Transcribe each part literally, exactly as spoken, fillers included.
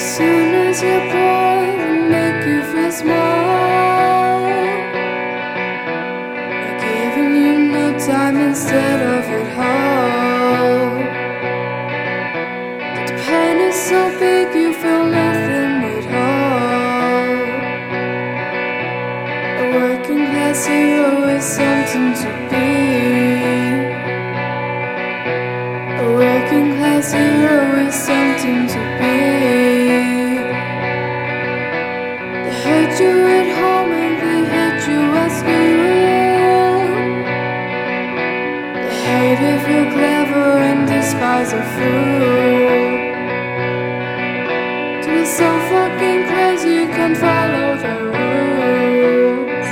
soon as you're born, they make you feel small. They're giving you no time instead of it all. The pain is so big you feel nothing at all. A working class hero is something to be. A working class hero is something to be. They hate you at home and they hate you at school. They hate if you're clever and despise a fool. To be so fucking crazy you can't follow the rules.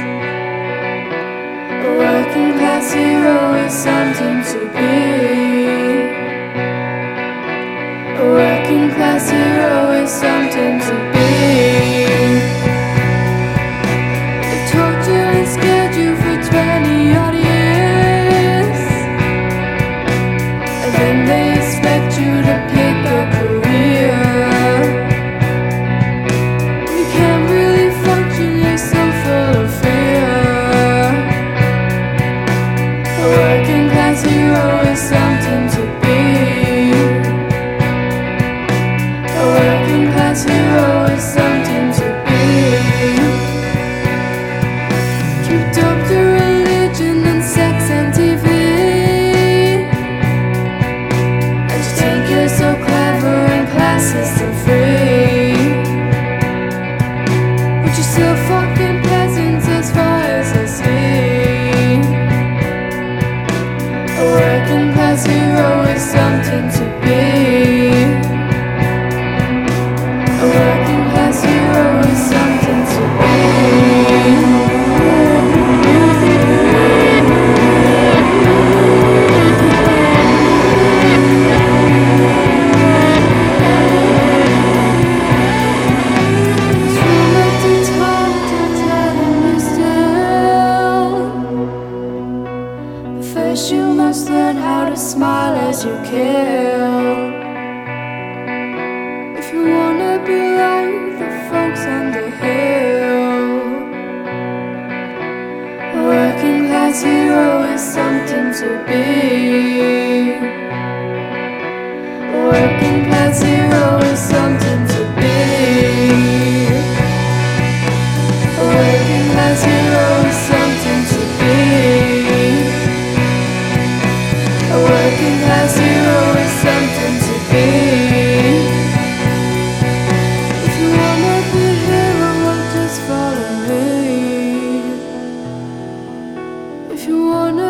A working class hero is something to be. A working class hero is something to be. They talked you and scared you for twenty odd years, and then they expect you to pick a career. You can't really function, you're so full of fear. A working class hero is something to be. A working class hero is something to be. Keep up to religion and sex and T V, and you think you're so clever and classist and free, but you're still fucking peasants as far as I see. A working class hero is something to be. A working class hero is something to be. It's from at the top to telling you still. But first you must learn how to smile as you kill. If you wanna be like the folks on the hill, a working class hero is something to be. A working class hero is something to be. A working class hero is something to be. A working class hero is something to be. If you wanna